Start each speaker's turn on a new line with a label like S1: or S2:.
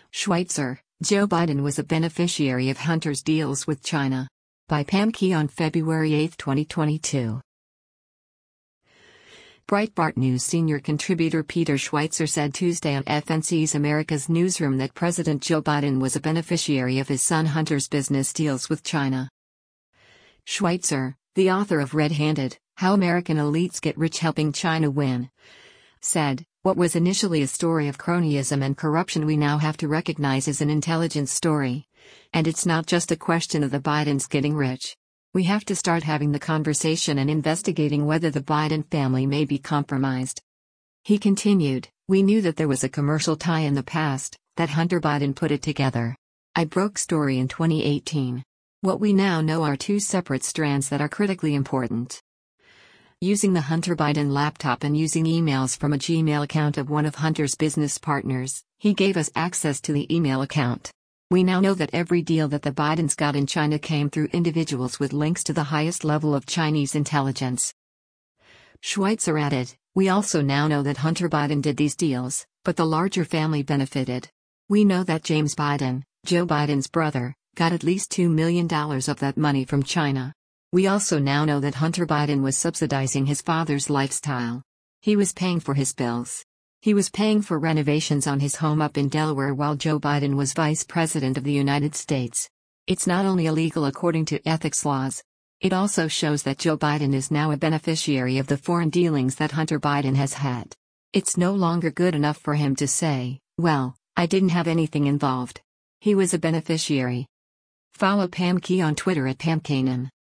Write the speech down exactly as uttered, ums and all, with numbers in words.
S1: Schweitzer, Joe Biden was a beneficiary of Hunter's deals with China. By Pam Key on February eighth, twenty twenty-two. Breitbart News senior contributor Peter Schweitzer said Tuesday on F N C's America's Newsroom that President Joe Biden was a beneficiary of his son Hunter's business deals with China. Schweitzer, the author of Red-Handed: How American Elites Get Rich Helping China Win, said, "What was initially a story of cronyism and corruption we now have to recognize as an intelligence story. And it's not just a question of the Bidens getting rich. We have to start having the conversation and investigating whether the Biden family may be compromised." He continued, "We knew that there was a commercial tie in the past, that Hunter Biden put it together. I broke story in twenty eighteen. What we now know are two separate strands that are critically important. Using the Hunter Biden laptop and using emails from a Gmail account of one of Hunter's business partners, he gave us access to the email account. We now know that every deal that the Bidens got in China came through individuals with links to the highest level of Chinese intelligence." Schweitzer added, "We also now know that Hunter Biden did these deals, but the larger family benefited. We know that James Biden, Joe Biden's brother, got at least two million dollars of that money from China. We also now know that Hunter Biden was subsidizing his father's lifestyle. He was paying for his bills. He was paying for renovations on his home up in Delaware while Joe Biden was Vice President of the United States. It's not only illegal according to ethics laws. It also shows that Joe Biden is now a beneficiary of the foreign dealings that Hunter Biden has had. It's no longer good enough for him to say, 'Well, I didn't have anything involved.' He was a beneficiary." Follow Pam Key on Twitter at Pam Kanan.